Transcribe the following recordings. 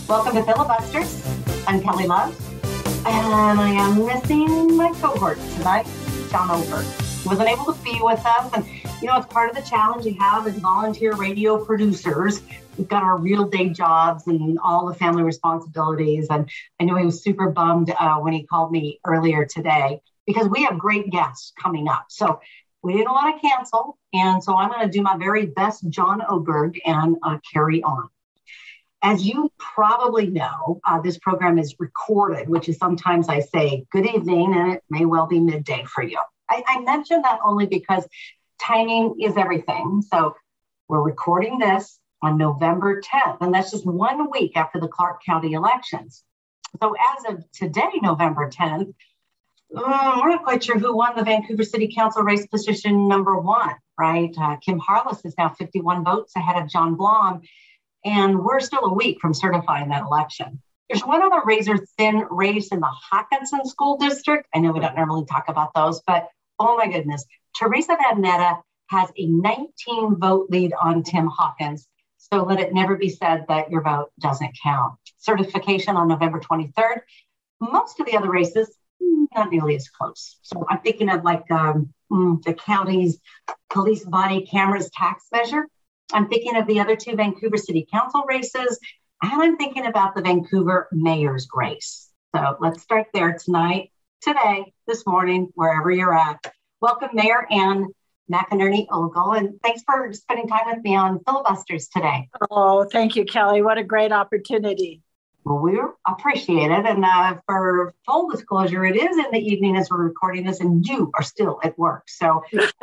Welcome to Filibusters. I'm Kelly Love, and I am missing my cohort tonight, John Oberg. He wasn't able to be with us, and it's part of the challenge we have as volunteer radio producers. We've got our real day jobs and all the family responsibilities, and I know he was super bummed when he called me earlier today because we have great guests coming up. So we didn't want to cancel, and so I'm going to do my very best John Oberg and carry on. As you probably know, this program is recorded, which is sometimes I say good evening, and it may well be midday for you. I mention that only because timing is everything. So we're recording this on November 10th, and that's just 1 week after the Clark County elections. So as of today, November 10th, we're not quite sure who won the Vancouver City Council race position number 1, right? Kim Harless is now 51 votes ahead of John Blom. And we're still a week from certifying that election. There's one other razor-thin race in the Hawkinson School District. I know we don't normally talk about those, but oh my goodness. Teresa Van Netta has a 19-vote lead on Tim Hawkins. So let it never be said that your vote doesn't count. Certification on November 23rd. Most of the other races, not nearly as close. So I'm thinking of like the county's police body cameras tax measure. I'm thinking of the other 2 Vancouver City Council races, and I'm thinking about the Vancouver mayor's race. So let's start there today, this morning, wherever you're at. Welcome, Mayor Ann McInerney Ogle, and thanks for spending time with me on Filibusters today. Oh, thank you, Kelly. What a great opportunity. Well, we appreciate it. And for full disclosure, it is in the evening as we're recording this, and you are still at work. So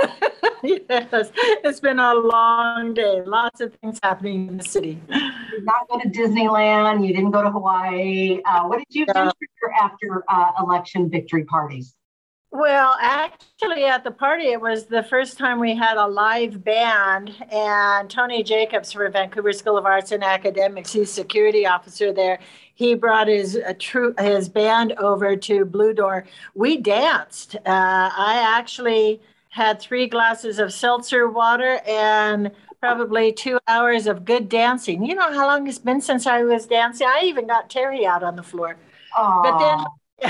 yes, it's been a long day. Lots of things happening in the city. You did not go to Disneyland. You didn't go to Hawaii. What did you do for your after election victory parties? Well, actually, at the party, it was the first time we had a live band, and Tony Jacobs for Vancouver School of Arts and Academics, he's security officer there. He brought his band over to Blue Door. We danced. I actually had 3 glasses of seltzer water and probably 2 hours of good dancing. You know how long it's been since I was dancing? I even got Terry out on the floor. Aww.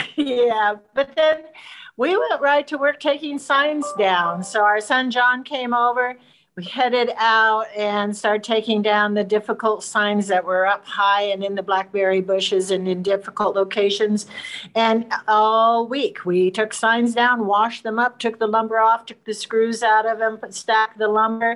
But then we went right to work taking signs down. So our son John came over. We headed out and started taking down the difficult signs that were up high and in the blackberry bushes and in difficult locations. And all week we took signs down, washed them up, took the lumber off, took the screws out of them, stacked the lumber,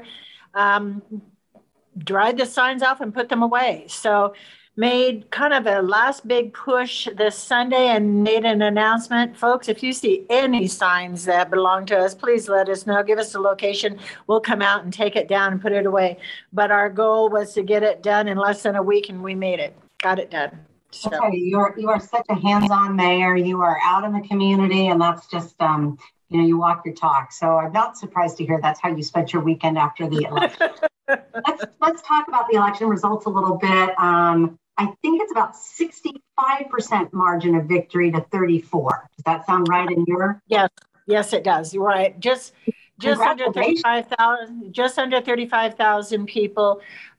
dried the signs off and put them away. So made kind of a last big push this Sunday and made an announcement. Folks, if you see any signs that belong to us, please let us know. Give us a location. We'll come out and take it down and put it away. But our goal was to get it done in less than a week, and we made it. Got it done. So. Okay, you are such a hands-on mayor. You are out in the community, and that's just, you walk your talk. So I'm not surprised to hear that's how you spent your weekend after the election. Let's talk about the election results a little bit. I think it's about 65% margin of victory to 34. Does that sound right in your? Yes, it does. You're right. Just under 35,000, just under 35,000 people,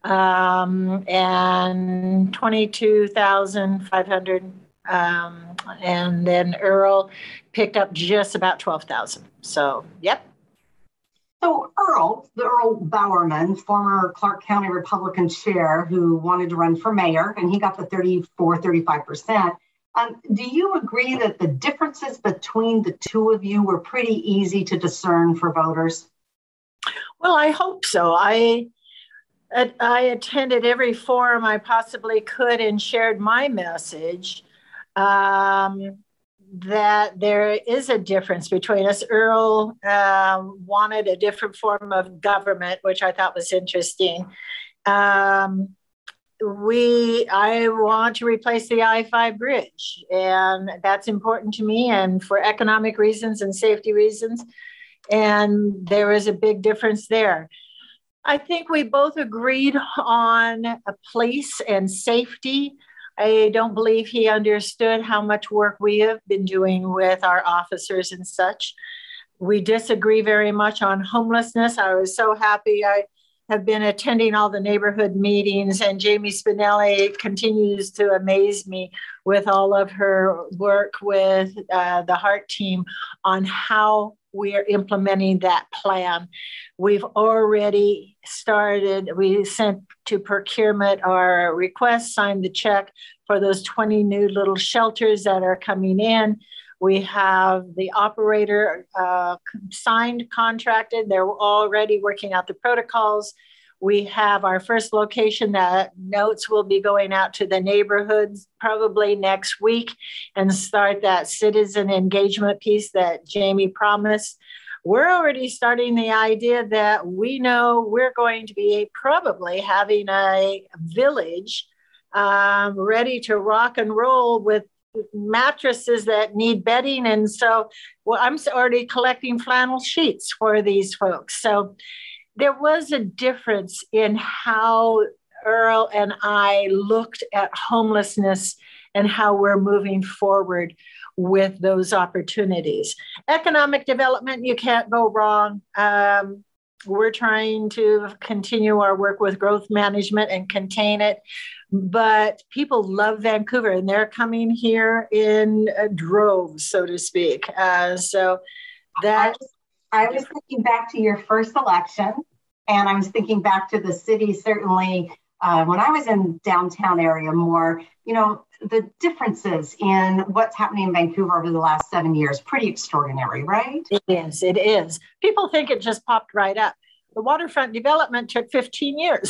and 22,500. And then Earl picked up just about 12,000. So, yep. So the Earl Bowerman, former Clark County Republican chair who wanted to run for mayor, and he got the 35%. Do you agree that the differences between the two of you were pretty easy to discern for voters? Well, I hope so. I attended every forum I possibly could and shared my message. That there is a difference between us. Earl wanted a different form of government, which I thought was interesting. I want to replace the I-5 bridge, and that's important to me, and for economic reasons and safety reasons. And there is a big difference there. I think we both agreed on police and safety. I don't believe he understood how much work we have been doing with our officers and such. We disagree very much on homelessness. I was so happy I have been attending all the neighborhood meetings, and Jamie Spinelli continues to amaze me with all of her work with the Heart team on how we are implementing that plan. We've already started, we sent to procurement our request, signed the check for those 20 new little shelters that are coming in. We have the operator signed, contracted. They're already working out the protocols. We have our first location that notes will be going out to the neighborhoods probably next week and start that citizen engagement piece that Jamie promised. We're already starting the idea that we know we're going to be probably having a village ready to rock and roll with mattresses that need bedding. And so I'm already collecting flannel sheets for these folks. So there was a difference in how Earl and I looked at homelessness and how we're moving forward with those opportunities. Economic development, you can't go wrong. We're trying to continue our work with growth management and contain it. But people love Vancouver and they're coming here in droves, so to speak. So that I was thinking back to your first election, and I was thinking back to the city, certainly when I was in downtown area more, the differences in what's happening in Vancouver over the last 7 years, pretty extraordinary, right? It is. People think it just popped right up. The waterfront development took 15 years.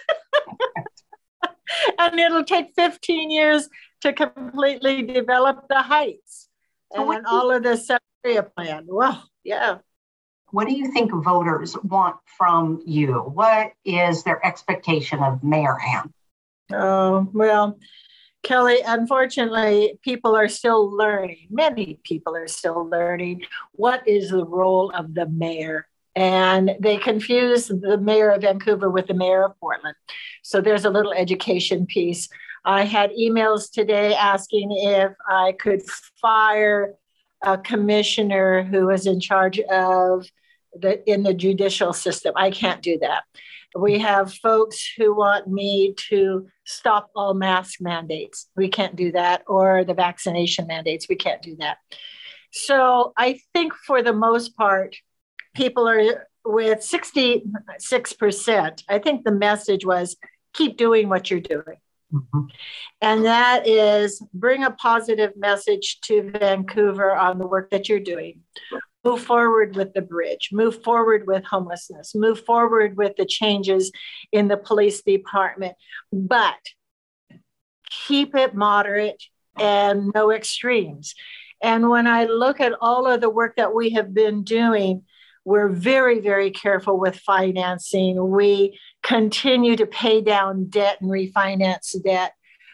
And it'll take 15 years to completely develop the heights and all of this area plan. Well, yeah. What do you think voters want from you? What is their expectation of Mayor Ann? Oh, well, Kelly, unfortunately, people are still learning. Many people are still learning what is the role of the mayor. And they confuse the mayor of Vancouver with the mayor of Portland. So there's a little education piece. I had emails today asking if I could fire a commissioner who was in charge of in the judicial system. I can't do that. We have folks who want me to stop all mask mandates. We can't do that. Or the vaccination mandates. We can't do that. So I think for the most part, people are with 66%. I think the message was keep doing what you're doing. Mm-hmm. And that is bring a positive message to Vancouver on the work that you're doing. Move forward with the bridge, move forward with homelessness, move forward with the changes in the police department, but keep it moderate and no extremes. And when I look at all of the work that we have been doing, we're very, very careful with financing. We continue to pay down debt and refinance debt.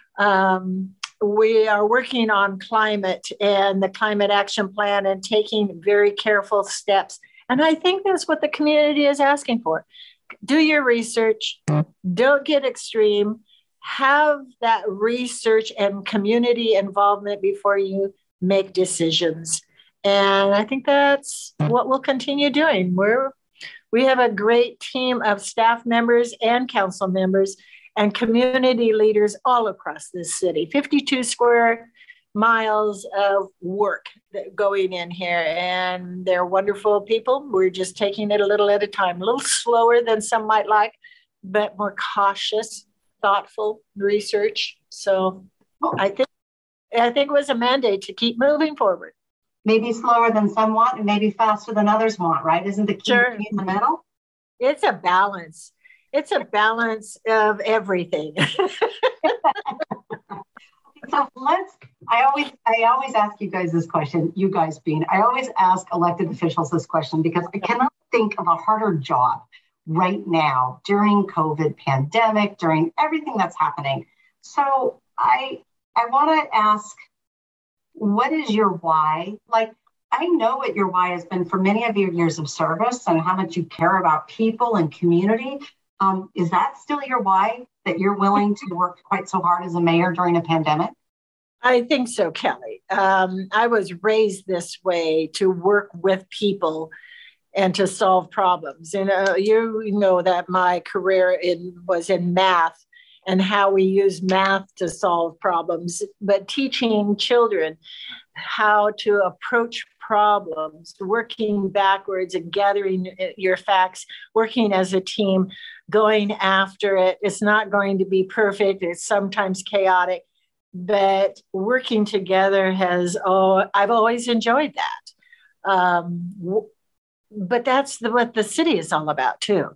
We are working on climate and the climate action plan and taking very careful steps. And I think that's what the community is asking for. Do your research. Don't get extreme. Have that research and community involvement before you make decisions. And I think that's what we'll continue doing. We have a great team of staff members and council members and community leaders all across this city. 52 square miles of work going in here, and they're wonderful people. We're just taking it a little at a time, a little slower than some might like, but more cautious, thoughtful research. So I think it was a mandate to keep moving forward. Maybe slower than some want and maybe faster than others want, right? Isn't the key Sure. in the middle? It's a balance. It's a balance of everything. So I always ask you guys this question, you guys being, I always ask elected officials this question because I cannot think of a harder job right now during COVID pandemic, during everything that's happening. So I want to ask, what is your why? Like, I know what your why has been for many of your years of service and how much you care about people and community. Is that still your why, that you're willing to work quite so hard as a mayor during a pandemic? I think so, Kelly. I was raised this way, to work with people and to solve problems. And you know that my career was in math and how we use math to solve problems, but teaching children how to approach problems, working backwards and gathering your facts, working as a team, going after it. It's not going to be perfect. It's sometimes chaotic, but working together I've always enjoyed that. But that's what the city is all about too.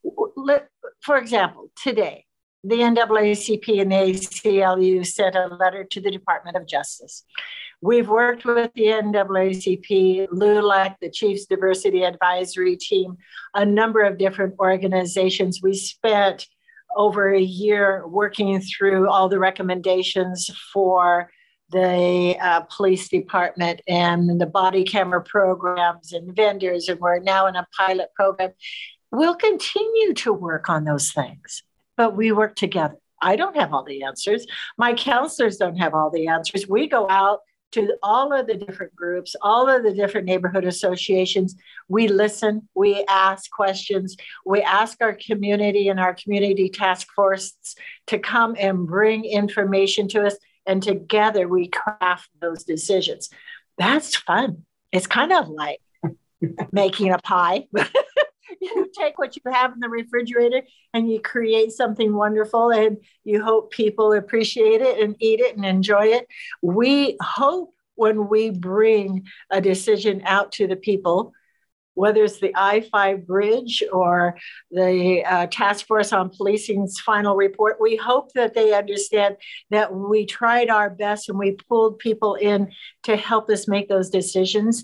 For example, today, the NAACP and the ACLU sent a letter to the Department of Justice. We've worked with the NAACP, LULAC, the Chiefs Diversity Advisory Team, a number of different organizations. We spent over a year working through all the recommendations for the police department and the body camera programs and vendors, and we're now in a pilot program. We'll continue to work on those things, but we work together. I don't have all the answers. My counselors don't have all the answers. We go out to all of the different groups, all of the different neighborhood associations. We listen, we ask questions, we ask our community and our community task forces to come and bring information to us, and together we craft those decisions. That's fun. It's kind of like making a pie. You take what you have in the refrigerator and you create something wonderful, and you hope people appreciate it and eat it and enjoy it. We hope when we bring a decision out to the people, whether it's the I-5 bridge or the Task Force on Policing's final report, we hope that they understand that we tried our best and we pulled people in to help us make those decisions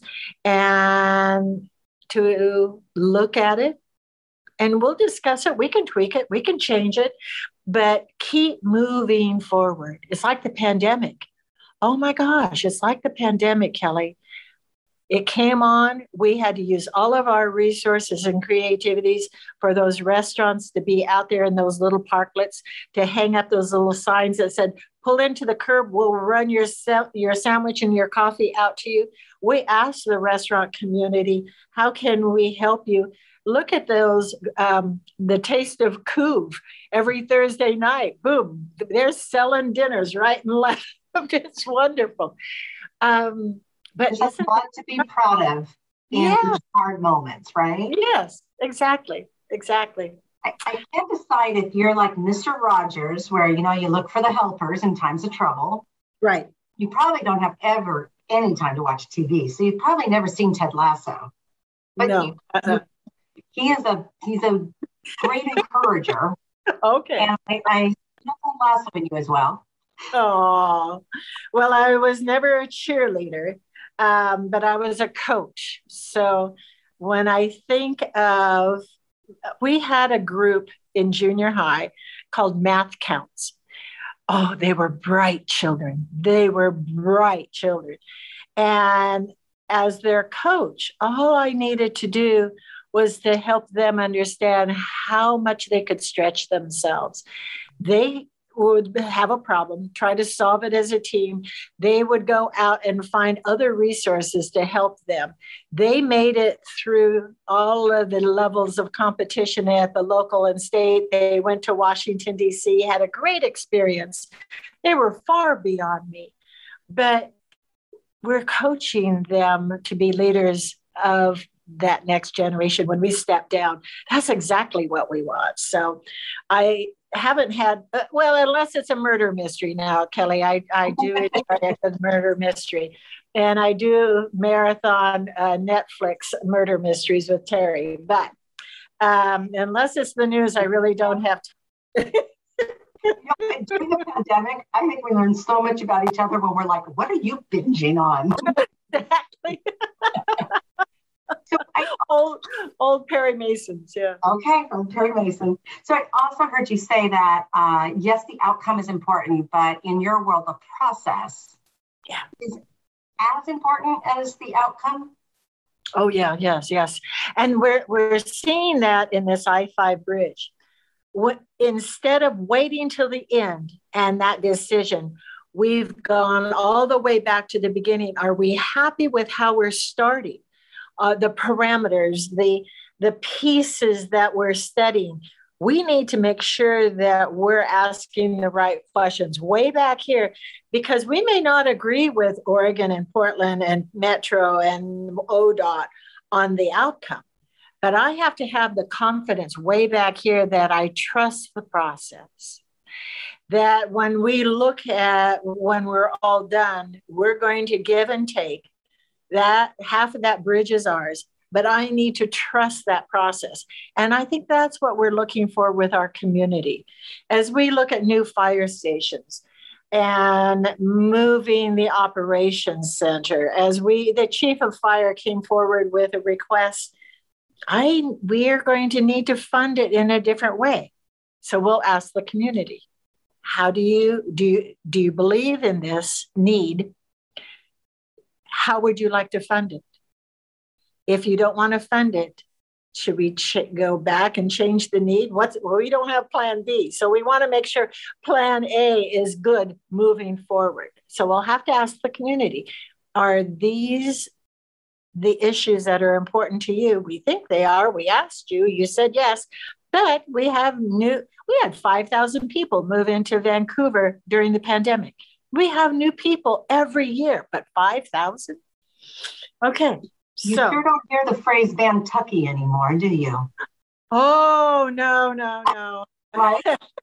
and to look at it, and we'll discuss it. We can tweak it, we can change it, but keep moving forward. It's like the pandemic. Oh my gosh, it's like the pandemic, Kelly. It came on, we had to use all of our resources and creativities for those restaurants to be out there in those little parklets, to hang up those little signs that said, pull into the curb, we'll run your sandwich and your coffee out to you. We asked the restaurant community, how can we help you? Look at those, the Taste of Couve every Thursday night. Boom, they're selling dinners right and left. It's wonderful. But there's a lot to be proud of in these hard moments, right? Yes, exactly. I can't decide if you're like Mr. Rogers, where, you look for the helpers in times of trouble. Right. You probably don't have ever any time to watch TV. So you've probably never seen Ted Lasso. But no. He's a great encourager. Okay. And I Ted Lasso in you as well. Oh, well, I was never a cheerleader, but I was a coach. So when I think of, we had a group in junior high called Math Counts. Oh, they were bright children. And as their coach, all I needed to do was to help them understand how much they could stretch themselves. They would have a problem, try to solve it as a team. They would go out and find other resources to help them. They made it through all of the levels of competition at the local and state. They went to Washington, D.C., had a great experience. They were far beyond me, but we're coaching them to be leaders of that next generation when we step down. That's exactly what we want. So I haven't had, unless it's a murder mystery now, Kelly, I do enjoy a murder mystery. And I do marathon Netflix murder mysteries with Terry. But unless it's the news, I really don't have to. During the pandemic, I think we learned so much about each other when we're like, what are you binging on? Exactly. So old Perry Masons, yeah. Okay, from Perry Mason. So I also heard you say that, yes, the outcome is important, but in your world, the process is as important as the outcome? Oh, yeah, yes. And we're seeing that in this I-5 bridge. Instead of waiting till the end and that decision, we've gone all the way back to the beginning. Are we happy with how we're starting? the parameters, the pieces that we're studying. We need to make sure that we're asking the right questions way back here, because we may not agree with Oregon and Portland and Metro and ODOT on the outcome. But I have to have the confidence way back here that I trust the process. That when we look at when we're all done, we're going to give and take. That half of that bridge is ours, but I need to trust that process. And I think that's what we're looking for with our community. As we look at new fire stations and moving the operations center, the chief of fire came forward with a request, we are going to need to fund it in a different way. So we'll ask the community, how do you believe in this need? How would you like to fund it? If you don't want to fund it, should we go back and change the need? We don't have plan B. So we want to make sure plan A is good moving forward. So we'll have to ask the community, are these the issues that are important to you? We think they are. We asked you, you said yes, but we had 5,000 people move into Vancouver during the pandemic. We have new people every year, but 5,000? Okay. You sure don't hear the phrase Vantucky anymore, do you? Oh, no. Right?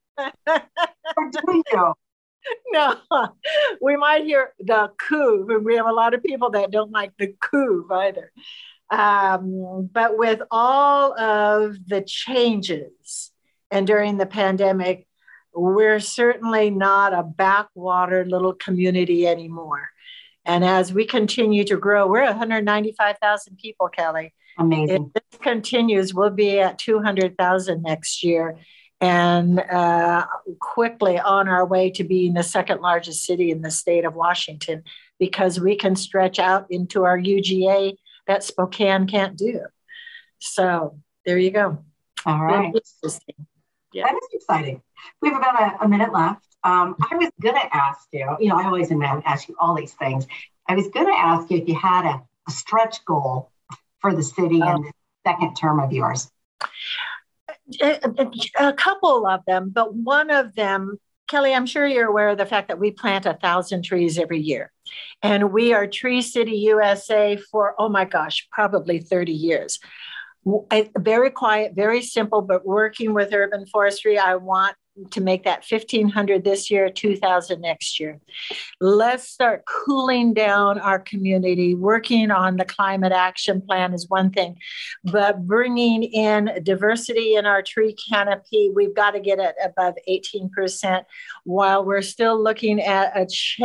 Or do you? No, we might hear the coup. We have a lot of people that don't like the coup either. But with all of the changes and during the pandemic, we're certainly not a backwater little community anymore. And as we continue to grow, we're 195,000 people, Kelly. Amazing. If this continues, we'll be at 200,000 next year, and quickly on our way to being the second largest city in the state of Washington, because we can stretch out into our UGA that Spokane can't do. So there you go. All right. Yeah. That is exciting. We have about a minute left. I was going to ask you, I always ask you all these things. I was going to ask you if you had a stretch goal for the city in the second term of yours. A couple of them, but one of them, Kelly, I'm sure you're aware of the fact that we plant 1,000 trees every year. And we are Tree City USA for, oh my gosh, probably 30 years. Very quiet, very simple, but working with urban forestry, I want to make that 1,500 this year, 2,000 next year. Let's start cooling down our community. Working on the climate action plan is one thing, but bringing in diversity in our tree canopy, we've got to get it above 18%, while we're still looking at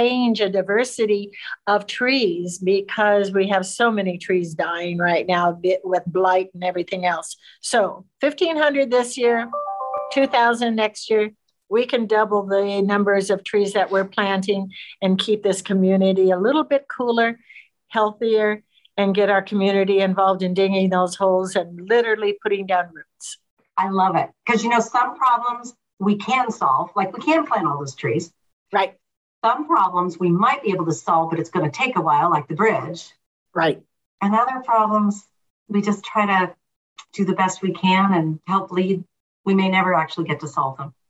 a diversity of trees, because we have so many trees dying right now with blight and everything else. So 1,500 this year, 2,000 next year. We can double the numbers of trees that we're planting and keep this community a little bit cooler, healthier, and get our community involved in digging those holes and literally putting down roots. I love it. Because, some problems we can solve, like we can plant all those trees. Right. Some problems we might be able to solve, but it's going to take a while, like the bridge. Right. And other problems, we just try to do the best we can and help lead. We may never actually get to solve them.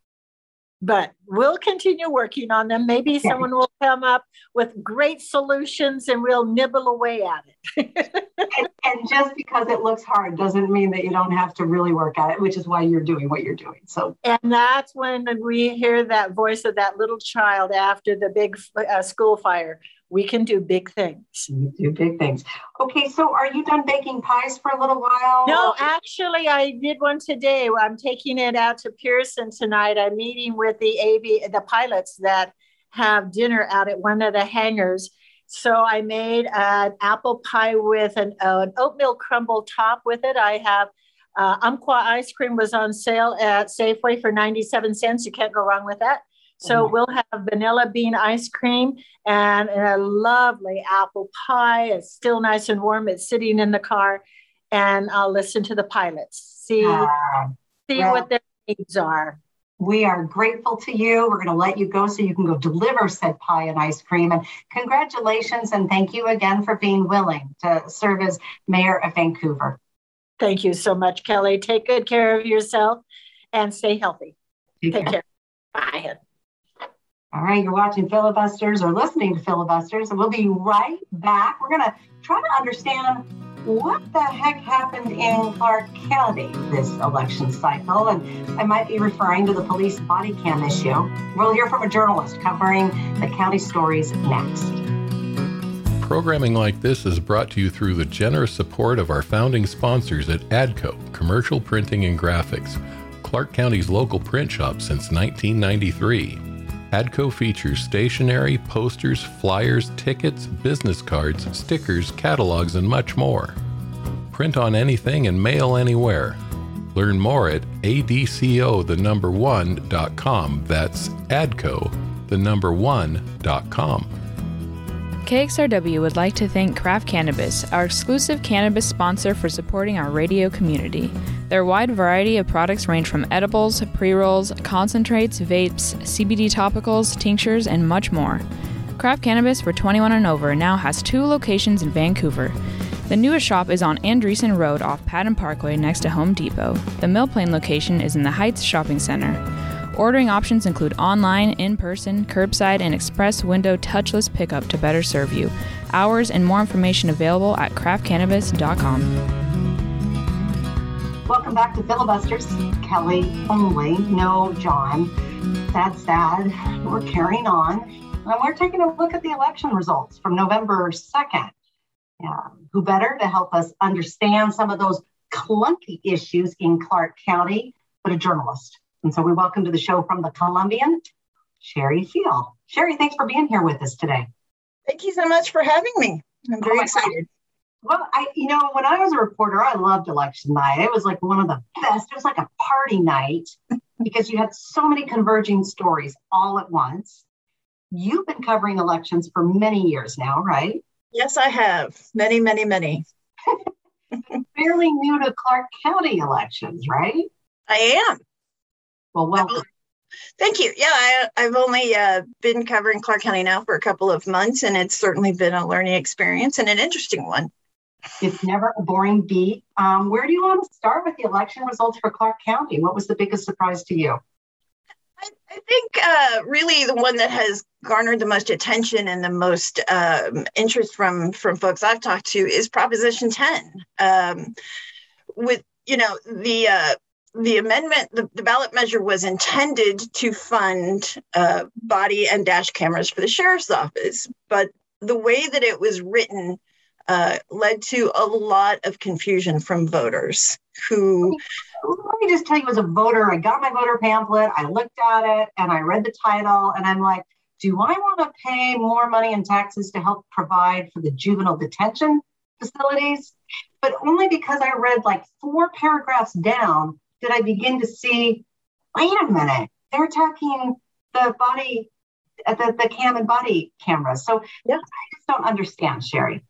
But we'll continue working on them. Maybe someone will come up with great solutions and we'll nibble away at it. and just because it looks hard doesn't mean that you don't have to really work at it, which is why you're doing what you're doing. And that's when we hear that voice of that little child after the big school fire. We can do big things. You do big things. Okay, so are you done baking pies for a little while? No, actually, I did one today. I'm taking it out to Pearson tonight. I'm meeting with the pilots that have dinner out at one of the hangars. So I made an apple pie with an oatmeal crumble top with it. I have Umpqua ice cream was on sale at Safeway for 97 cents. You can't go wrong with that. So we'll have vanilla bean ice cream and a lovely apple pie. It's still nice and warm. It's sitting in the car, and I'll listen to the pilots, see what their needs are. We are grateful to you. We're going to let you go so you can go deliver said pie and ice cream. And congratulations and thank you again for being willing to serve as mayor of Vancouver. Thank you so much, Kelly. Take good care of yourself and stay healthy. Take care. Bye. All right, you're watching Filibusters or listening to Filibusters, and we'll be right back. We're going to try to understand what the heck happened in Clark County this election cycle, and I might be referring to the police body cam issue. We'll hear from a journalist covering the county stories next. Programming like this is brought to you through the generous support of our founding sponsors at ADCO, Commercial Printing and Graphics, Clark County's local print shop since 1993. ADCO features stationery, posters, flyers, tickets, business cards, stickers, catalogs, and much more. Print on anything and mail anywhere. Learn more at adco1.com. That's adco1.com. KXRW would like to thank Craft Cannabis, our exclusive cannabis sponsor, for supporting our radio community. Their wide variety of products range from edibles, pre-rolls, concentrates, vapes, CBD topicals, tinctures, and much more. Craft Cannabis for 21 and over now has 2 locations in Vancouver. The newest shop is on Andreessen Road off Patton Parkway next to Home Depot. The Mill Plain location is in the Heights Shopping Center. Ordering options include online, in-person, curbside, and express window touchless pickup to better serve you. Hours and more information available at craftcannabis.com. Welcome back to Filibusters. Kelly only, no John. Sad. We're carrying on. And we're taking a look at the election results from November 2nd. Who better to help us understand some of those clunky issues in Clark County but a journalist. And so we welcome to the show from the Columbian, Sherry Feal. Sherry, thanks for being here with us today. Thank you so much for having me. I'm very excited. Well, when I was a reporter, I loved election night. It was like one of the best. It was like a party night because you had so many converging stories all at once. You've been covering elections for many years now, right? Yes, I have. Many. Fairly new to Clark County elections, right? I am. Well, welcome. Thank you. Yeah, I've only been covering Clark County now for a couple of months, and it's certainly been a learning experience and an interesting one. It's never a boring beat. Where do you want to start with the election results for Clark County? What was the biggest surprise to you? I think really the one that has garnered the most attention and the most interest from folks I've talked to is Proposition 10. With, the amendment, the ballot measure was intended to fund body and dash cameras for the sheriff's office. But the way that it was written led to a lot of confusion from voters who... Let me just tell you, as a voter, I got my voter pamphlet, I looked at it, and I read the title, and I'm like, do I want to pay more money in taxes to help provide for the juvenile detention facilities? But only because I read like 4 paragraphs down did I begin to see, wait a minute, they're talking the body, the cam and body cameras. So yeah. I just don't understand, Sherry.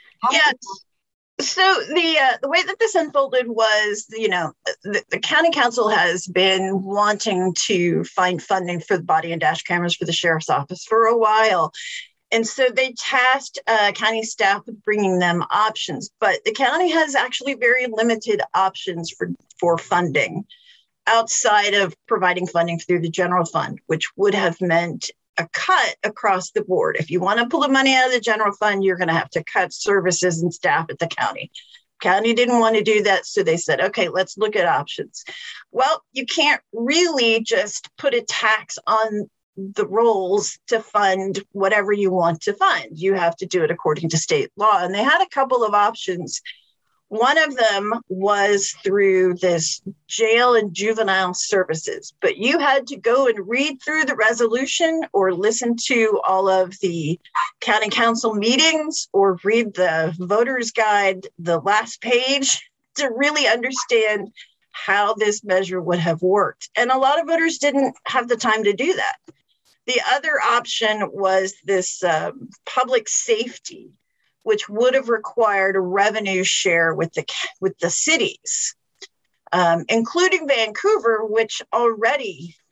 So the way that this unfolded was, the county council has been wanting to find funding for the body and dash cameras for the sheriff's office for a while. And so they tasked county staff with bringing them options, but the county has actually very limited options for funding outside of providing funding through the general fund, which would have meant a cut across the board. If you want to pull the money out of the general fund, you're going to have to cut services and staff at the county. County didn't want to do that, so they said, okay, let's look at options. Well, you can't really just put a tax on the rolls to fund whatever you want to fund. You have to do it according to state law. And they had a couple of options. One of them was through this jail and juvenile services, but you had to go and read through the resolution or listen to all of the county council meetings or read the voter's guide, the last page, to really understand how this measure would have worked. And a lot of voters didn't have the time to do that. The other option was this public safety, which would have required a revenue share with the cities, including Vancouver, which already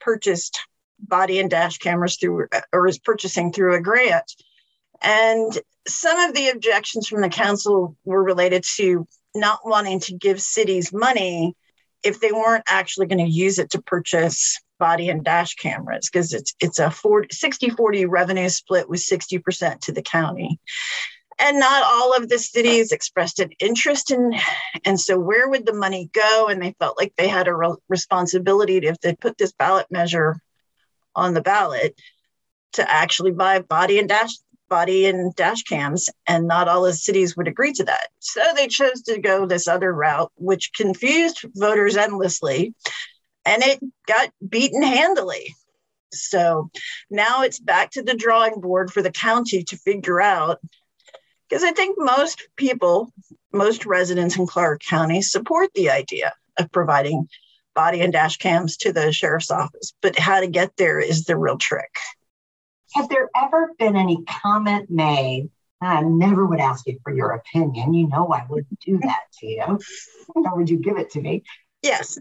purchased body and dash cameras through, or is purchasing through a grant. And some of the objections from the council were related to not wanting to give cities money if they weren't actually going to use it to purchase body and dash cameras, because it's a 60-40 revenue split with 60% to the county. And not all of the cities expressed an interest in, and so where would the money go? And they felt like they had a responsibility to, if they put this ballot measure on the ballot, to actually buy body and dash cams, and not all the cities would agree to that. So they chose to go this other route, which confused voters endlessly, and it got beaten handily. So now it's back to the drawing board for the county to figure out, because I think most people, most residents in Clark County support the idea of providing body and dash cams to the sheriff's office, but how to get there is the real trick. Has there ever been any comment made? I never would ask you for your opinion. You know I wouldn't do that to you. Nor would you give it to me. Yes.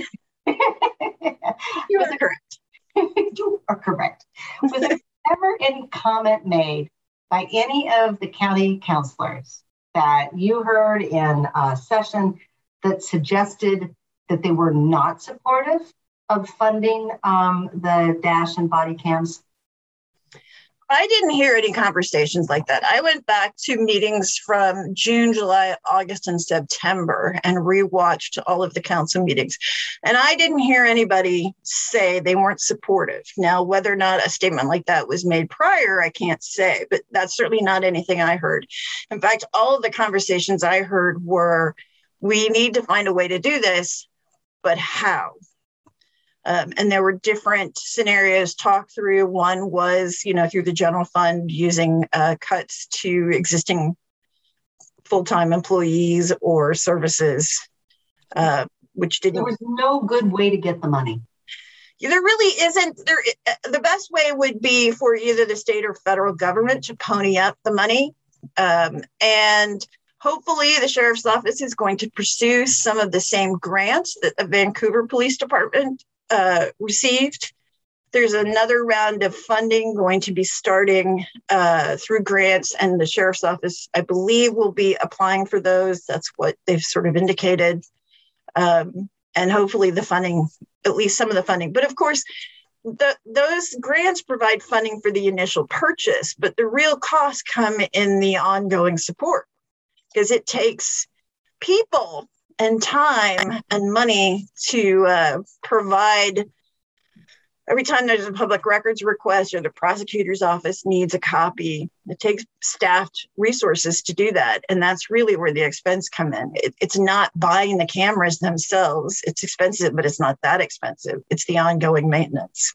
You are correct. You are correct. Was there ever any comment made by any of the county councilors that you heard in a session that suggested that they were not supportive of funding the dash and body cams? I didn't hear any conversations like that. I went back to meetings from June, July, August, and September and rewatched all of the council meetings. And I didn't hear anybody say they weren't supportive. Now, whether or not a statement like that was made prior, I can't say, but that's certainly not anything I heard. In fact, all of the conversations I heard were, we need to find a way to do this, but how? And there were different scenarios talked through. One was, through the general fund, using cuts to existing full-time employees or services, which didn't. There was no good way to get the money. There really isn't. The best way would be for either the state or federal government to pony up the money. And hopefully the sheriff's office is going to pursue some of the same grants that the Vancouver Police Department received. There's another round of funding going to be starting through grants, and the sheriff's office, I believe, will be applying for those. That's what they've sort of indicated. And hopefully the funding, at least some of the funding. But of course, those grants provide funding for the initial purchase, but the real costs come in the ongoing support, because it takes people and time and money to provide. Every time there's a public records request or the prosecutor's office needs a copy, it takes staffed resources to do that. And that's really where the expense come in. It's not buying the cameras themselves. It's expensive, but it's not that expensive. It's the ongoing maintenance.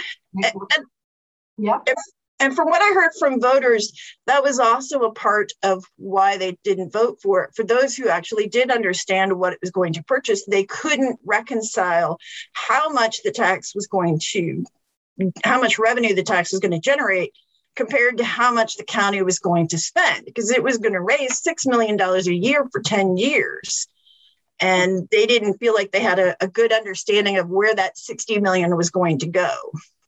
And from what I heard from voters, that was also a part of why they didn't vote for it. For those who actually did understand what it was going to purchase, they couldn't reconcile how much the tax was going to, how much revenue the tax was going to generate compared to how much the county was going to spend, because it was going to raise $6 million a year for 10 years. And they didn't feel like they had a good understanding of where that $60 million was going to go.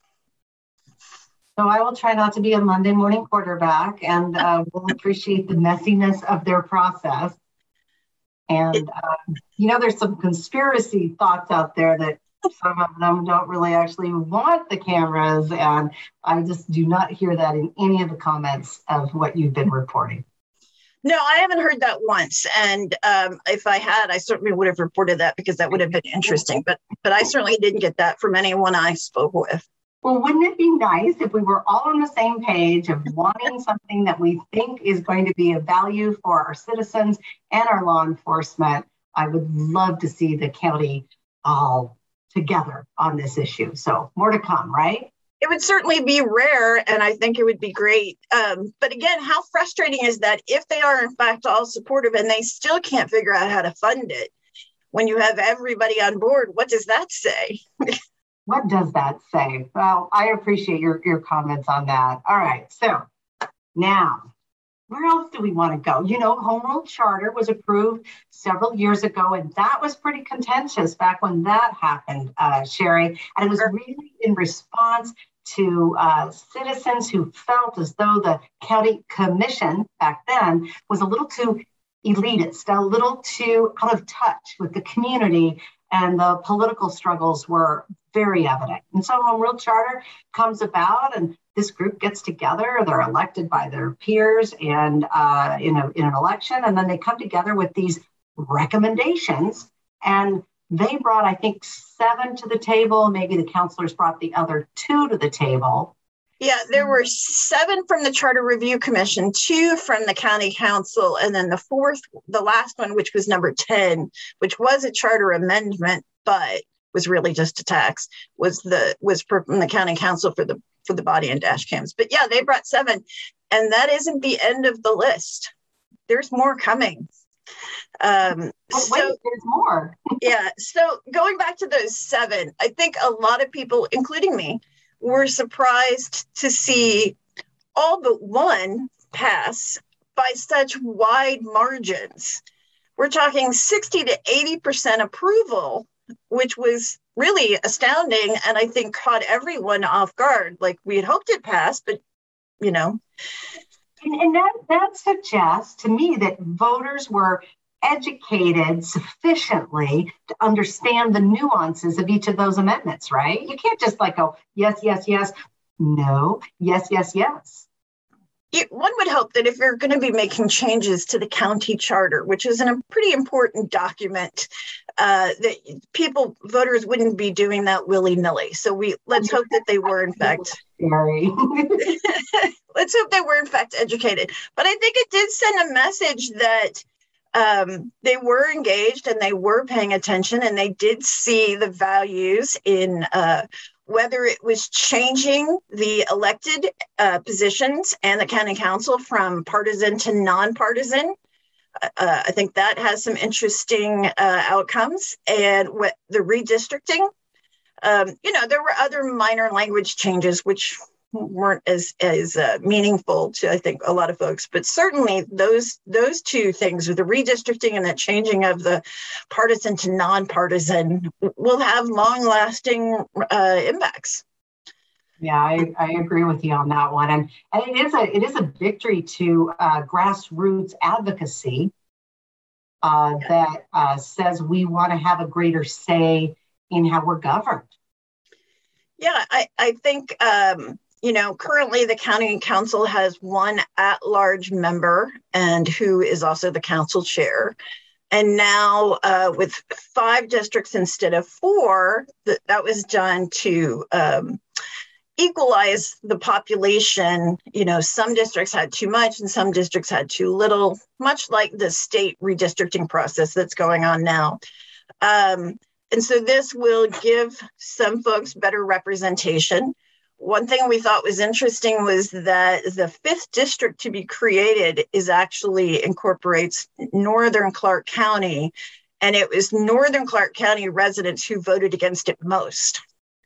So I will try not to be a Monday morning quarterback, and will appreciate the messiness of their process. And, there's some conspiracy thoughts out there that some of them don't really actually want the cameras. And I just do not hear that in any of the comments of what you've been reporting. No, I haven't heard that once. And if I had, I certainly would have reported that, because that would have been interesting. But I certainly didn't get that from anyone I spoke with. Well, wouldn't it be nice if we were all on the same page of wanting something that we think is going to be of value for our citizens and our law enforcement? I would love to see the county all together on this issue. So more to come, right? It would certainly be rare, and I think it would be great. But again, how frustrating is that if they are in fact all supportive and they still can't figure out how to fund it? When you have everybody on board, what does that say? What does that say? Well, I appreciate your comments on that. All right. So now where else do we want to go? Home rule charter was approved several years ago, and that was pretty contentious back when that happened, Sherry. And it was really in response to citizens who felt as though the county commission back then was a little too elitist, a little too out of touch with the community, and the political struggles were very evident. And so Home Rule Charter comes about, and this group gets together. They're elected by their peers and in an election, and then they come together with these recommendations. And they brought, I think, 7 to the table. Maybe the councilors brought the other 2 to the table. Yeah, there were 7 from the Charter Review Commission, 2 from the County Council, and then the last one, which was number 10, which was a charter amendment, but was really just a tax, was from the County Council for the body and dash cams. But yeah, they brought 7, and that isn't the end of the list. There's more coming. Wait, there's more. Yeah. So going back to those 7, I think a lot of people, including me, were surprised to see all but one pass by such wide margins. We're talking 60 to 80% approval, which was really astounding, and I think caught everyone off guard. Like, we had hoped it passed, but And that suggests to me that voters were educated sufficiently to understand the nuances of each of those amendments, right? You can't just go, yes, yes, yes, no, yes, yes, yes. One would hope that if you're going to be making changes to the county charter, which is a pretty important document, that voters wouldn't be doing that willy-nilly. So let's hope that they were in fact scary. Let's hope they were in fact educated. But I think it did send a message that they were engaged and they were paying attention, and they did see the values in whether it was changing the elected positions and the county council from partisan to nonpartisan. I think that has some interesting outcomes. And with the redistricting, there were other minor language changes which weren't as meaningful to, I think, a lot of folks, but certainly those 2 things, with the redistricting and the changing of the partisan to nonpartisan, will have long-lasting impacts. Yeah, I agree with you on that one, and it is a victory to grassroots advocacy that says we want to have a greater say in how we're governed. Yeah, I think. Currently the county council has 1 at-large member, and who is also the council chair. And now with 5 districts instead of 4, that was done to equalize the population. Some districts had too much and some districts had too little, much like the state redistricting process that's going on now. And so this will give some folks better representation. One thing we thought was interesting was that the 5th district to be created actually incorporates Northern Clark County, and it was Northern Clark County residents who voted against it most.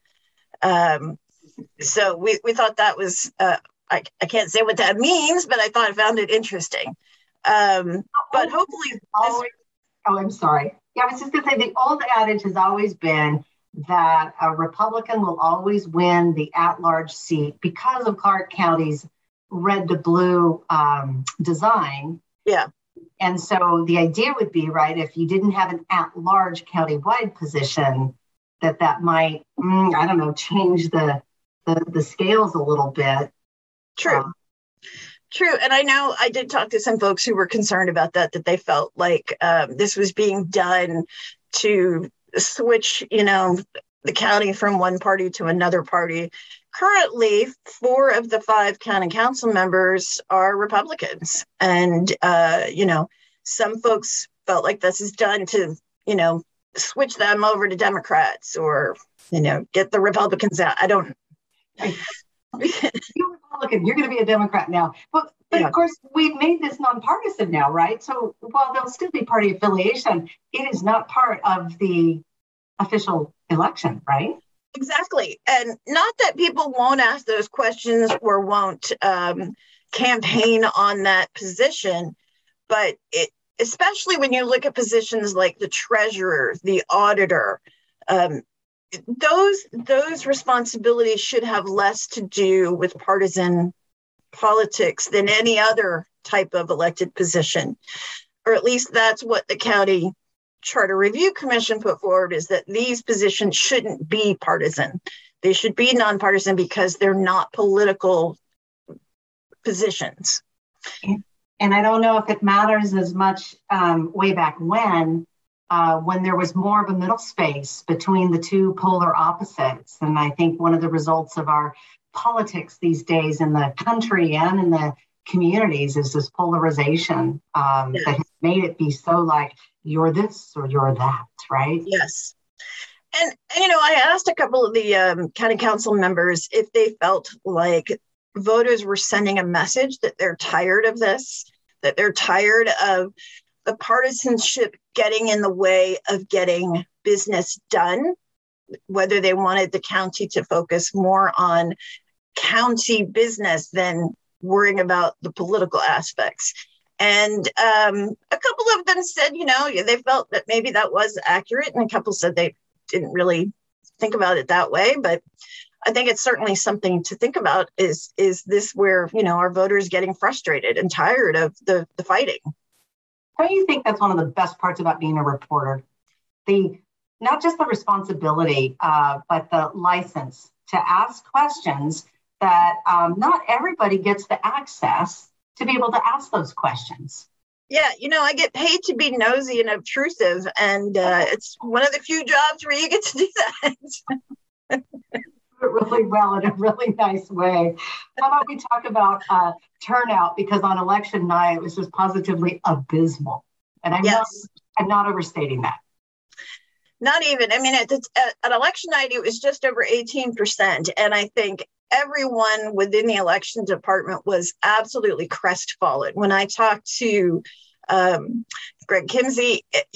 So we thought that was, I can't say what that means, but I found it interesting. But hopefully... I'm sorry. Yeah, I was just going to say, the old adage has always been that a Republican will always win the at-large seat because of Clark County's red to blue design. Yeah. And so the idea would be, right, if you didn't have an at-large county-wide position, that might, change the scales a little bit. True. True. And I know I did talk to some folks who were concerned about that they felt like this was being done to switch, the county from one party to another party. Currently, 4 of the 5 county council members are Republicans. And, some folks felt like this is done to, switch them over to Democrats or, get the Republicans out. I don't. You're Republican, you're going to be a Democrat now. But yeah. Of course, we've made this nonpartisan now, right? So while there'll still be party affiliation, it is not part of the official election, right? Exactly. And not that people won't ask those questions or won't, campaign on that position. But especially when you look at positions like the treasurer, the auditor, those responsibilities should have less to do with partisan politics than any other type of elected position. Or at least that's what the County Charter Review Commission put forward, is that these positions shouldn't be partisan. They should be nonpartisan because they're not political positions. And I don't know if it matters as much way back when there was more of a middle space between the two polar opposites. And I think one of the results of our politics these days in the country and in the communities is this polarization that has made it be so like, you're this or you're that, right? Yes. And, I asked a couple of the county council members if they felt like voters were sending a message that they're tired of this, that they're tired of the partisanship getting in the way of getting business done, whether they wanted the county to focus more on county business than worrying about the political aspects. And a couple of them said, they felt that maybe that was accurate. And a couple said they didn't really think about it that way. But I think it's certainly something to think about. Is this where, our voters getting frustrated and tired of the fighting? Don't you think that's one of the best parts about being a reporter? Not just the responsibility, but the license to ask questions that not everybody gets the access to be able to ask those questions. Yeah, I get paid to be nosy and obtrusive, and it's one of the few jobs where you get to do that. Really well in a really nice way. How about we talk about turnout, because on election night it was just positively abysmal, and I'm not overstating that. Not even. I mean, at election night it was just over 18%, and I think everyone within the election department was absolutely crestfallen. When I talked to Greg Kimsey,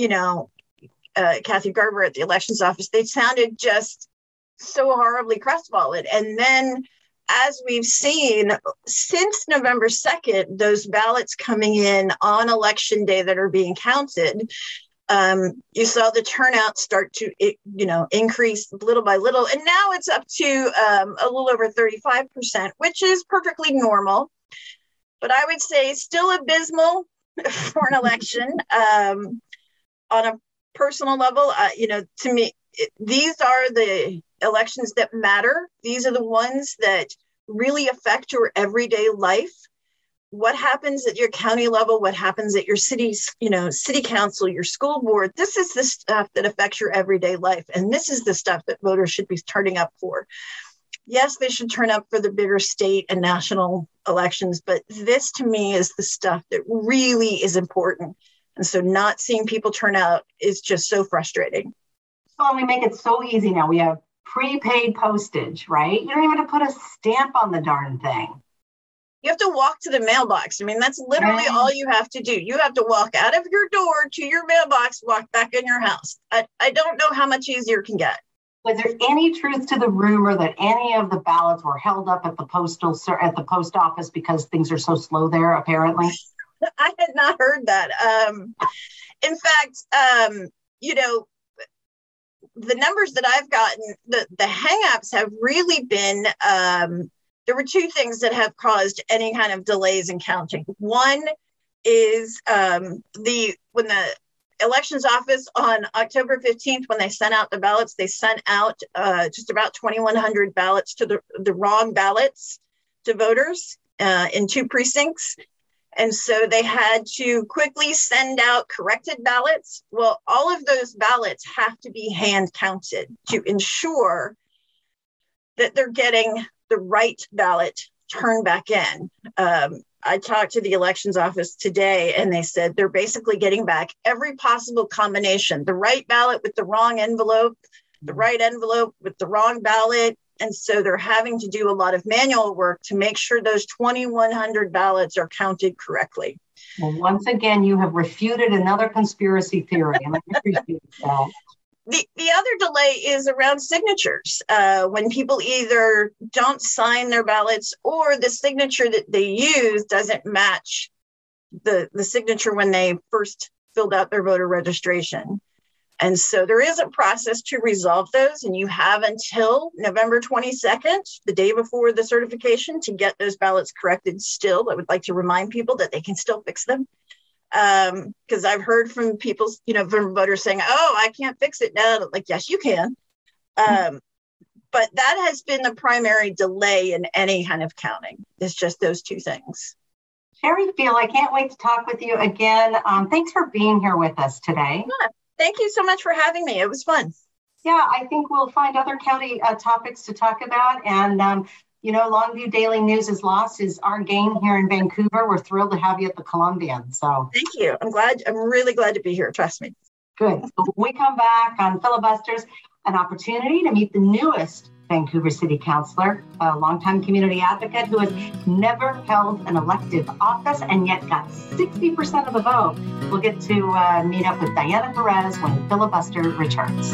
Kathy Garber at the elections office, they sounded just so horribly crestfallen. And then, as we've seen since November 2nd, those ballots coming in on election day that are being counted, you saw the turnout start to, increase little by little. And now it's up to a little over 35%, which is perfectly normal. But I would say still abysmal for an election. On a personal level, to me, these are the elections that matter. These are the ones that really affect your everyday life. What happens at your county level, what happens at your city's, city council, your school board, this is the stuff that affects your everyday life. And this is the stuff that voters should be turning up for. Yes, they should turn up for the bigger state and national elections, but this to me is the stuff that really is important. And so not seeing people turn out is just so frustrating. So we make it so easy now. We have prepaid postage, right? You don't even have to put a stamp on the darn thing. You have to walk to the mailbox. I mean, that's literally all you have to do. You have to walk out of your door to your mailbox, walk back in your house. I don't know how much easier it can get. Was there any truth to the rumor that any of the ballots were held up at the post office because things are so slow there, apparently? I had not heard that. In fact, the numbers that I've gotten, the hangups have really been, there were two things that have caused any kind of delays in counting. One is when the elections office on October 15th, when they sent out the ballots, they sent out just about 2,100 ballots to the wrong ballots to voters in 2 precincts. And so they had to quickly send out corrected ballots. Well, all of those ballots have to be hand counted to ensure that they're getting the right ballot turned back in. I talked to the elections office today, and they said they're basically getting back every possible combination, the right ballot with the wrong envelope, the right envelope with the wrong ballot. And so they're having to do a lot of manual work to make sure those 2,100 ballots are counted correctly. Well, once again, you have refuted another conspiracy theory, and I appreciate that. The other delay is around signatures. When people either don't sign their ballots or the signature that they use doesn't match the signature when they first filled out their voter registration. And so there is a process to resolve those, and you have until November 22nd, the day before the certification, to get those ballots corrected still. I would like to remind people that they can still fix them. Because I've heard from people, from voters saying, oh, I can't fix it now. I'm like, yes, you can. But that has been the primary delay in any kind of counting. It's just those two things. Sherry Field, I can't wait to talk with you again. Thanks for being here with us today. Yeah, thank you so much for having me. It was fun. Yeah, I think we'll find other county topics to talk about. And, Longview Daily News is Lost is our game here in Vancouver. We're thrilled to have you at the Columbian. So thank you. I'm really glad to be here. Trust me. Good. So when we come back on Filibusters, an opportunity to meet the newest Vancouver City Councilor, a longtime community advocate who has never held an elective office and yet got 60% of the vote. We'll get to meet up with Diana Perez when Filibuster returns.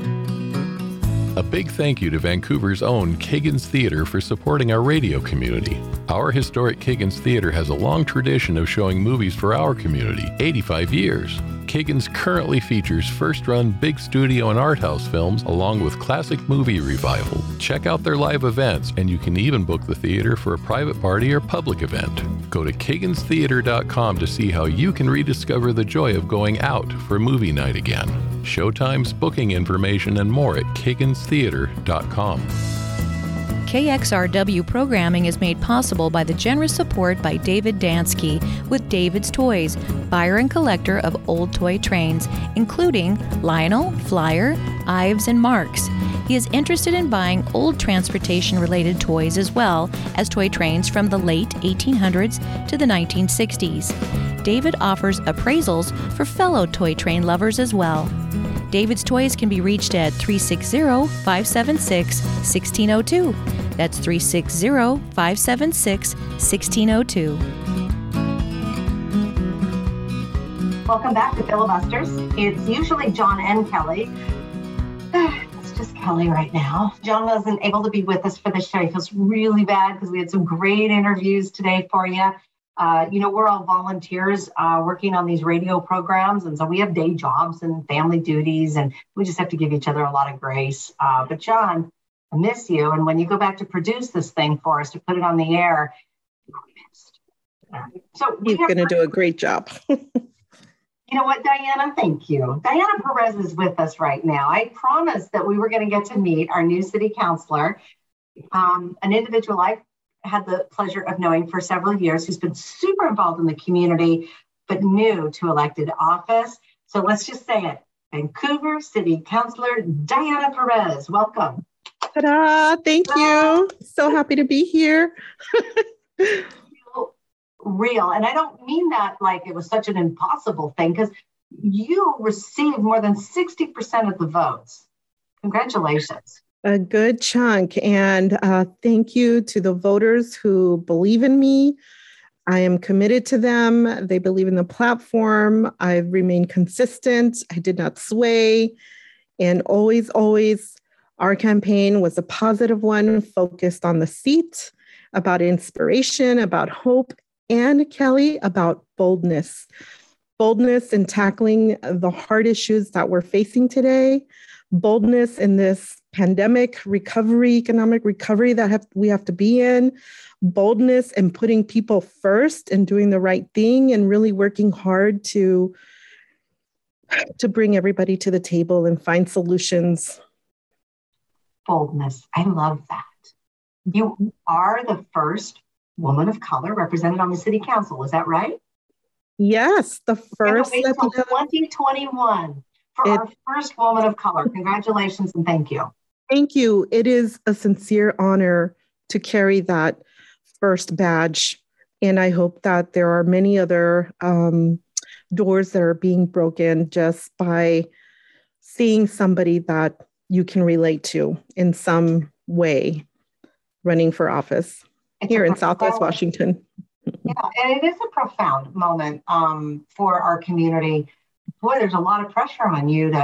A big thank you to Vancouver's own Kagan's Theatre for supporting our radio community. Our historic Kagan's Theatre has a long tradition of showing movies for our community, 85 years. Kagan's currently features first-run big studio and art house films along with classic movie revival. Check out their live events, and you can even book the theater for a private party or public event. Go to kaganstheatre.com to see how you can rediscover the joy of going out for movie night again. Showtimes, booking information, and more at kaganstheatre.com. KXRW programming is made possible by the generous support by David Dansky with David's Toys, buyer and collector of old toy trains, including Lionel, Flyer, Ives, and Marks. He is interested in buying old transportation-related toys as well as toy trains from the late 1800s to the 1960s. David offers appraisals for fellow toy train lovers as well. David's Toys can be reached at 360-576-1602. That's 360-576-1602. Welcome back to Filibusters. It's usually John and Kelly. It's just Kelly right now. John wasn't able to be with us for this show. He feels really bad because we had some great interviews today for you. We're all volunteers working on these radio programs. And so we have day jobs and family duties, and we just have to give each other a lot of grace. But John, I miss you. And when you go back to produce this thing for us, to put it on the air, you'll be missed. So he's going to do a great job. You know what, Diana? Thank you. Diana Perez is with us right now. I promised that we were going to get to meet our new city councilor, an individual I've had the pleasure of knowing for several years, who's been super involved in the community, but new to elected office. So let's just say it. Vancouver City Councilor Diana Perez, welcome. Ta-da! Thank you. So happy to be here. Real. And I don't mean that like it was such an impossible thing, because you received more than 60% of the votes. Congratulations. A good chunk. And thank you to the voters who believe in me. I am committed to them. They believe in the platform. I've remained consistent. I did not sway. And always, our campaign was a positive one, focused on the seat, about inspiration, about hope, and Kelly, about boldness. Boldness in tackling the hard issues that we're facing today. Boldness in this pandemic recovery, economic recovery that we have to be in. Boldness in putting people first and doing the right thing and really working hard to bring everybody to the table and find solutions. Boldness. I love that. You are the first woman of color represented on the city council. Is that right? Yes, the first. Until 2021 for our first woman of color. Congratulations and thank you. Thank you. It is a sincere honor to carry that first badge. And I hope that there are many other doors that are being broken just by seeing somebody that you can relate to in some way running for office here in Southwest Washington. Yeah, and it is a profound moment for our community. Boy, there's a lot of pressure on you to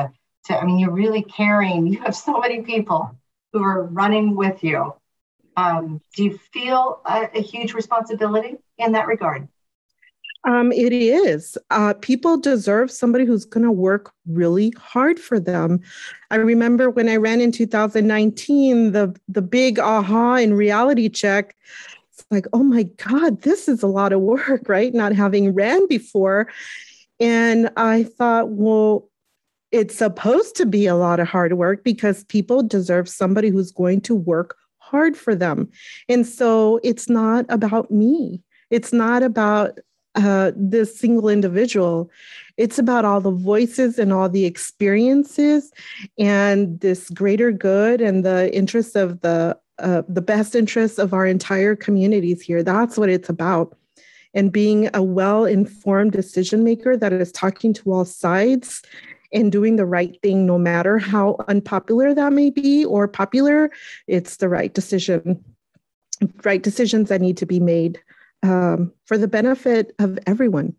you're really carrying, you have so many people who are running with you. Do you feel a huge responsibility in that regard? It is. People deserve somebody who's going to work really hard for them. I remember when I ran in 2019, the big aha and reality check. It's like, oh my God, this is a lot of work, right? Not having ran before. And I thought, well, it's supposed to be a lot of hard work because people deserve somebody who's going to work hard for them. And so it's not about me. It's not about this single individual. It's about all the voices and all the experiences and this greater good and the interests of the best interests of our entire communities here. That's what it's about. And being a well-informed decision maker that is talking to all sides and doing the right thing, no matter how unpopular that may be or popular, it's the right decision, right decisions that need to be made for the benefit of everyone.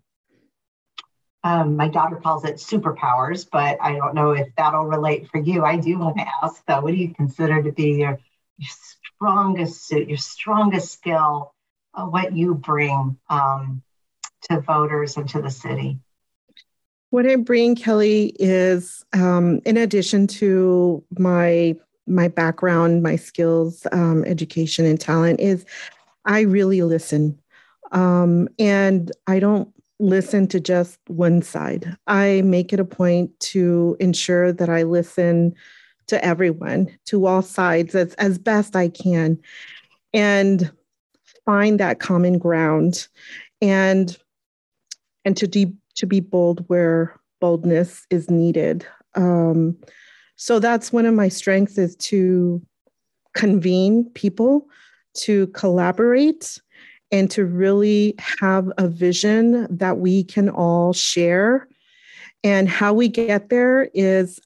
My daughter calls it superpowers, but I don't know if that'll relate for you. I do want to ask, though, what do you consider to be your strongest suit, your strongest skill, what you bring to voters and to the city? What I bring, Kelly, is in addition to my background, my skills, education, and talent, is I really listen. And I don't listen to just one side. I make it a point to ensure that I listen to everyone, to all sides as best I can, and find that common ground and to be bold where boldness is needed. So that's one of my strengths, is to convene people, to collaborate, and to really have a vision that we can all share. And how we get there is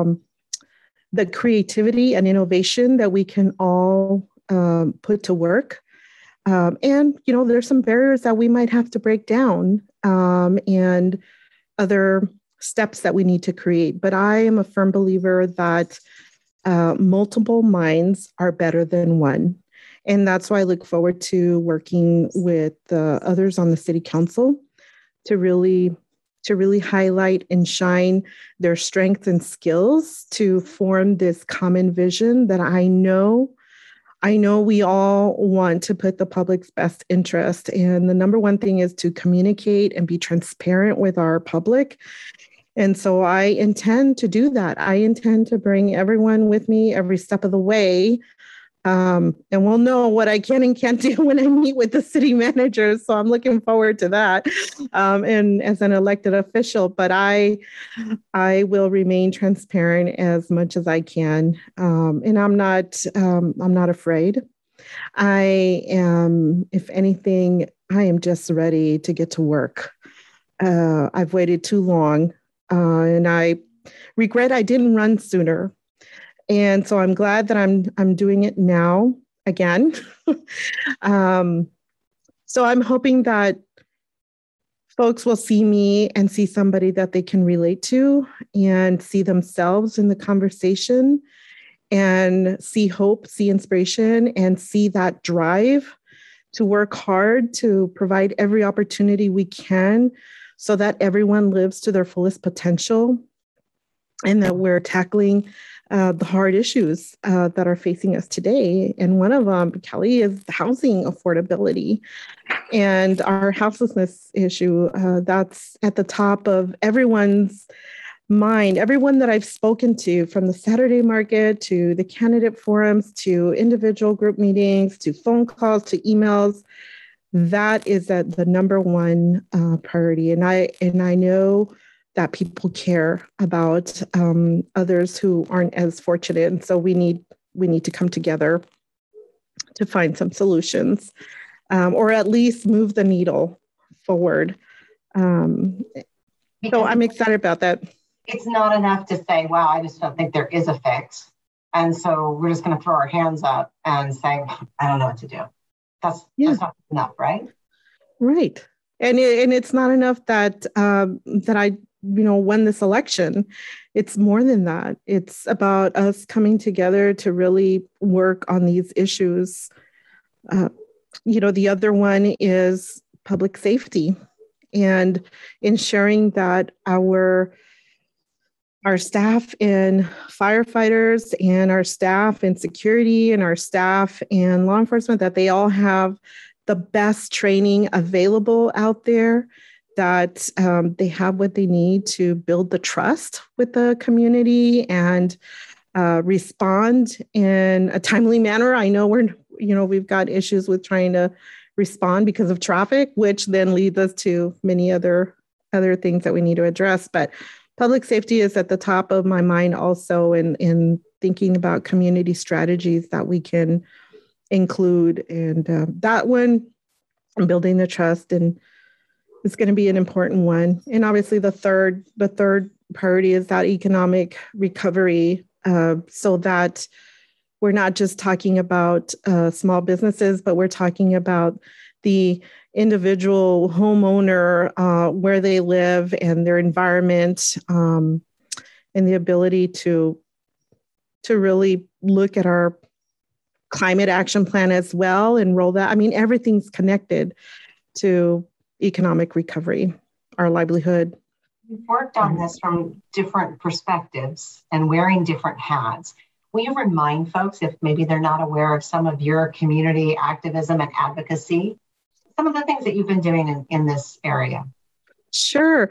the creativity and innovation that we can all put to work. And, there's some barriers that we might have to break down and other steps that we need to create. But I am a firm believer that multiple minds are better than one. And that's why I look forward to working with others on the city council to really highlight and shine their strengths and skills to form this common vision that I know we all want to put the public's best interest. And the number one thing is to communicate and be transparent with our public. And so I intend to do that. I intend to bring everyone with me every step of the way. And we'll know what I can and can't do when I meet with the city manager. So I'm looking forward to that. And as an elected official, but I will remain transparent as much as I can. And I'm not afraid. I am, if anything, I am just ready to get to work. I've waited too long, and I regret I didn't run sooner. And so I'm glad that I'm doing it now again. So I'm hoping that folks will see me and see somebody that they can relate to and see themselves in the conversation and see hope, see inspiration, and see that drive to work hard to provide every opportunity we can so that everyone lives to their fullest potential and that we're tackling the hard issues that are facing us today. And one of them, Kelly, is housing affordability and our houselessness issue. That's at the top of everyone's mind. Everyone that I've spoken to, from the Saturday market to the candidate forums, to individual group meetings, to phone calls, to emails, that is the number one priority. And I know that people care about others who aren't as fortunate. And so we need to come together to find some solutions, or at least move the needle forward. So I'm excited about that. It's not enough to say, wow, I just don't think there is a fix. And so we're just going to throw our hands up and say, I don't know what to do. That's not enough, right? Right. And it's not enough that I won this election. it's more than that. It's about us coming together to really work on these issues. The other one is public safety and ensuring that our staff and firefighters and our staff in security and our staff and law enforcement, that they all have the best training available out there, that they have what they need to build the trust with the community and respond in a timely manner. I know we've got issues with trying to respond because of traffic, which then leads us to many other things that we need to address. But public safety is at the top of my mind also in thinking about community strategies that we can include. And that one, building the trust, and it's going to be an important one. And obviously the third priority is that economic recovery, so that we're not just talking about small businesses, but we're talking about the individual homeowner, where they live and their environment, and the ability to really look at our climate action plan as well and roll that. I mean, everything's connected to economic recovery, our livelihood. We've worked on this from different perspectives and wearing different hats. Will you remind folks, if maybe they're not aware of some of your community activism and advocacy, some of the things that you've been doing in this area? Sure.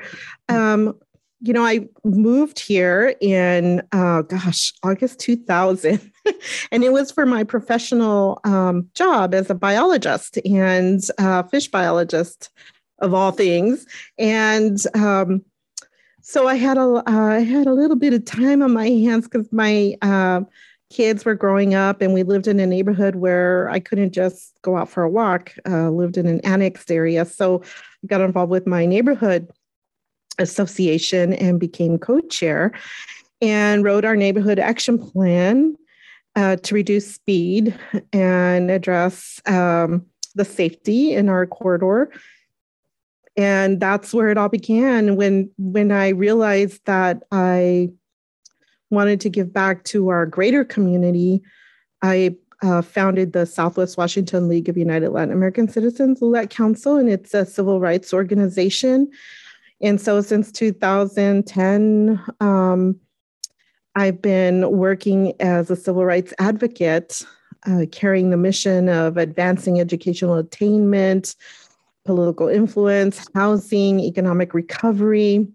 I moved here in, August 2000, and it was for my professional job as a biologist and fish biologist of all things. And so I had a little bit of time on my hands because my kids were growing up, and we lived in a neighborhood where I couldn't just go out for a walk, lived in an annexed area. So I got involved with my neighborhood association and became co-chair and wrote our neighborhood action plan to reduce speed and address the safety in our corridor. And that's where it all began. When I realized that I wanted to give back to our greater community, I founded the Southwest Washington League of United Latin American Citizens, LULAC Council, and it's a civil rights organization. And so since 2010, I've been working as a civil rights advocate, carrying the mission of advancing educational attainment, political influence, housing, economic recovery,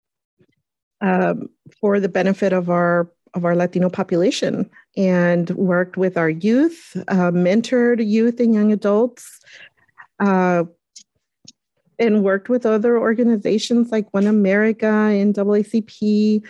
for the benefit of our Latino population, and worked with our youth, mentored youth and young adults, and worked with other organizations like One America, NAACP,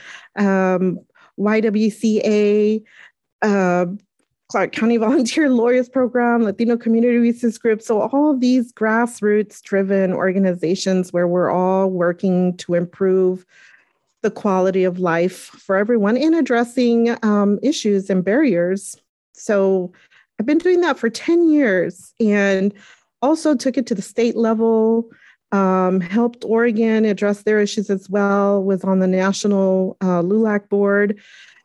YWCA, Clark County Volunteer Lawyers Program, Latino Community Resource Group. So all of these grassroots-driven organizations where we're all working to improve the quality of life for everyone and addressing issues and barriers. So I've been doing that for 10 years and also took it to the state level, helped Oregon address their issues as well, was on the national LULAC board.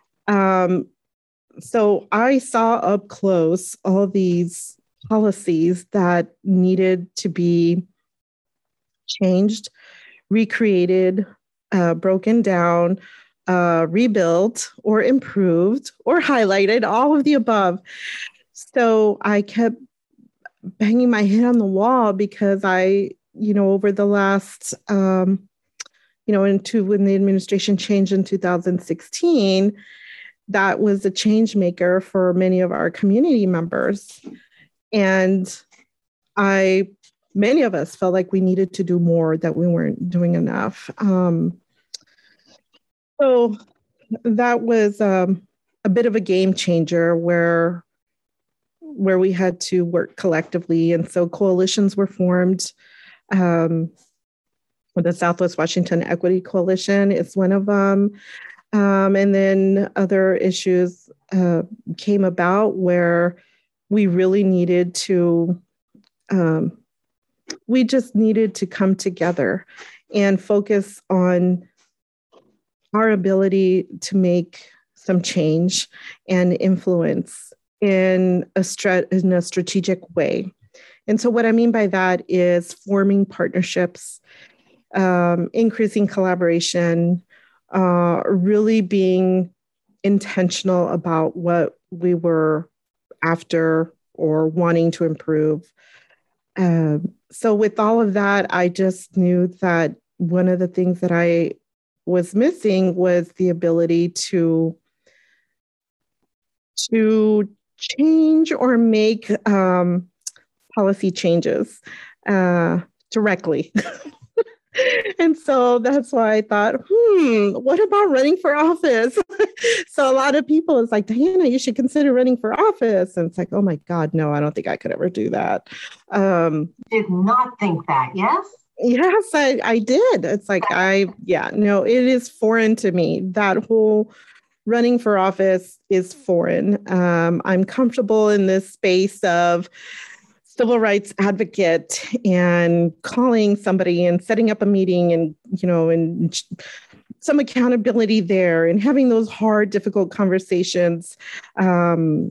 So I saw up close all these policies that needed to be changed, recreated, broken down, rebuilt, or improved, or highlighted, all of the above. So I kept banging my head on the wall because over the last, when the administration changed in 2016, that was a change maker for many of our community members. And many of us felt like we needed to do more, that we weren't doing enough. So that was a bit of a game changer where we had to work collectively. And so coalitions were formed. The Southwest Washington Equity Coalition is one of them. And then other issues came about where we really needed to, come together and focus on our ability to make some change and influence in a strategic way. And so what I mean by that is forming partnerships, increasing collaboration, really being intentional about what we were after or wanting to improve. So with all of that, I just knew that one of the things that I was missing was the ability to change or make policy changes directly. And so that's why I thought, what about running for office? So a lot of people is like, Diana, you should consider running for office. And it's like, oh my God, no, I don't think I could ever do that. Did not think that, yes? Yes, I did. It's like, it is foreign to me. That whole running for office is foreign. I'm comfortable in this space of civil rights advocate and calling somebody and setting up a meeting and, and some accountability there and having those hard, difficult conversations. But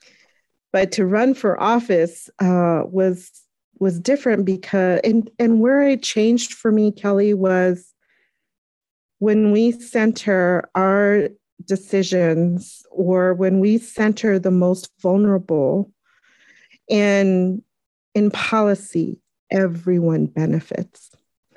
to run for office was different because, and where it changed for me, Kelly, was when we center our decisions or when we center the most vulnerable in policy, everyone benefits.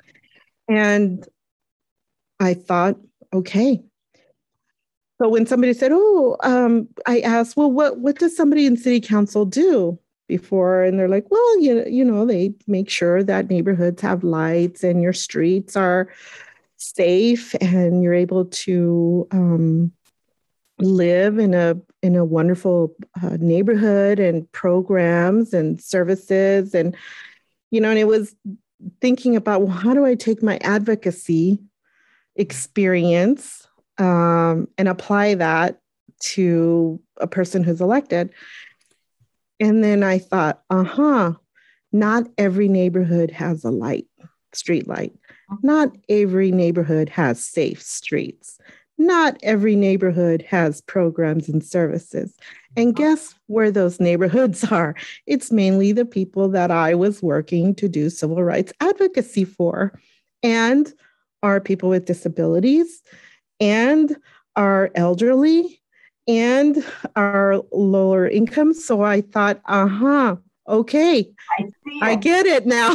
And I thought, okay. So when somebody said, I asked, well, what does somebody in city council do before? And they're like, well, they make sure that neighborhoods have lights and your streets are safe and you're able to live in a wonderful neighborhood and programs and services. And, and it was thinking about, well, how do I take my advocacy experience and apply that to a person who's elected? And then I thought, not every neighborhood has a street light. Not every neighborhood has safe streets. Not every neighborhood has programs and services. And guess where those neighborhoods are? It's mainly the people that I was working to do civil rights advocacy for, and our people with disabilities, and our elderly, and our lower income. So I thought, okay, I get it now.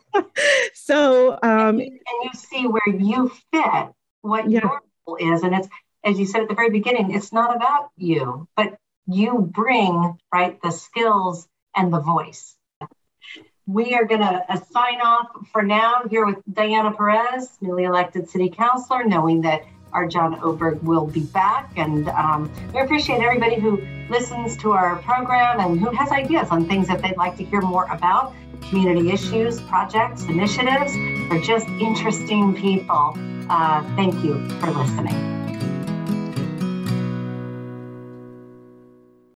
So, and you see where you fit, what your role is. And it's, as you said at the very beginning, it's not about you, but you bring, right, the skills and the voice. We are going to sign off for now here with Diana Perez, newly elected city councilor, knowing that our John Oberg will be back. And we appreciate everybody who listens to our program and who has ideas on things that they'd like to hear more about, community issues, projects, initiatives, or just interesting people. Thank you for listening.